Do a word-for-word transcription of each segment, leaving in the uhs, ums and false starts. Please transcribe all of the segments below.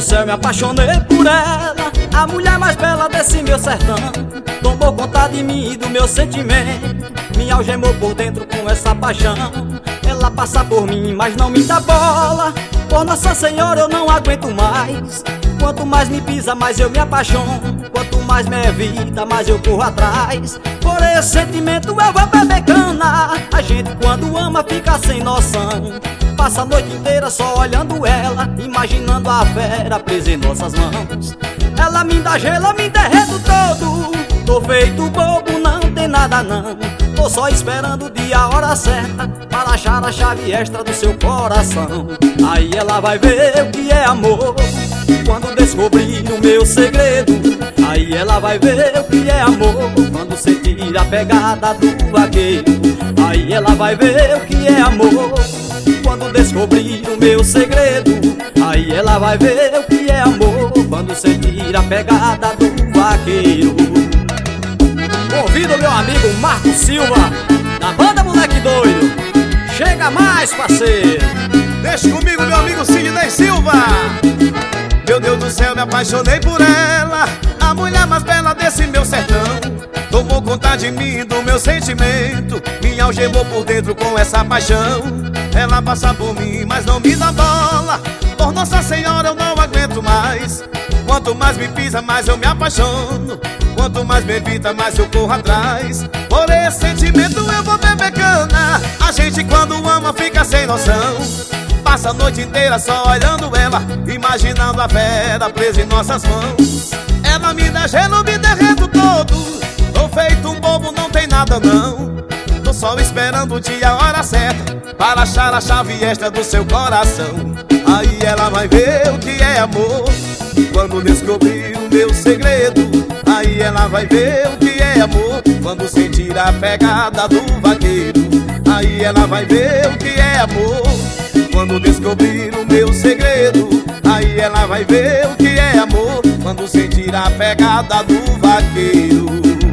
céu me apaixonei por ela, a mulher mais bela desse meu sertão. Tomou conta de mim e do meu sentimento, me algemou por dentro com essa paixão. Ela passa por mim, mas não me dá bola. Por Nossa Senhora eu não aguento mais. Quanto mais me pisa, mais eu me apaixono. Quanto mais me evita, mais eu corro atrás. Por esse sentimento eu vou beber cana. A gente quando ama fica sem noção. Passa a noite inteira só olhando ela, imaginando a fera presa em nossas mãos. Ela me dá gelo, eu me derreto todo. Tô feito bobo, não tem nada não. Tô só esperando o dia, a hora certa, para achar a chave extra do seu coração. Aí ela vai ver o que é amor, quando descobrir o meu segredo. Aí ela vai ver o que é amor, quando sentir a pegada do vaqueiro. Aí ela vai ver o que é amor, quando descobrir o meu segredo. Aí ela vai ver o que é amor, quando sentir a pegada do vaqueiro. Convido meu amigo Marco Silva, da banda Moleque Doido. Chega mais, parceiro. Deixa comigo meu amigo Sidney Silva. Meu Deus do céu, me apaixonei por ela, a mulher mais bela desse meu sertão. Tomou conta de mim e do meu sentimento, me algemou por dentro com essa paixão. Ela passa por mim, mas não me dá bola. Por Nossa Senhora eu não aguento mais. Quanto mais me pisa, mais eu me apaixono. Quanto mais me evita, mais eu corro atrás. Por esse sentimento eu vou beber cana. A gente quando ama fica sem noção. Passa a noite inteira só olhando ela, imaginando a fera presa em nossas mãos. Ela me dá gelo, me derreto todo. Tô feito um bobo, não tem nada não. Tô só esperando o dia, a hora certa, para achar a chave extra do seu coração. Aí ela vai ver o que é amor, quando descobrir o meu segredo. Aí ela vai ver o que é amor, quando sentir a pegada do vaqueiro. Aí ela vai ver o que é amor, quando descobrir o meu segredo. Aí ela vai ver o que é amor, quando sentir a pegada do vaqueiro.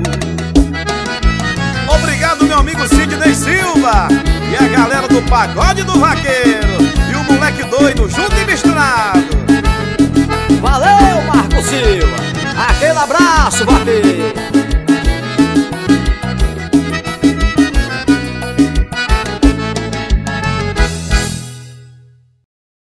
Obrigado meu amigo Sidney Silva e a galera do Pagode do Vaqueiro e o Moleque Doido junto e misturado. Valeu, Marco Silva. Aquele abraço, vaqueiro.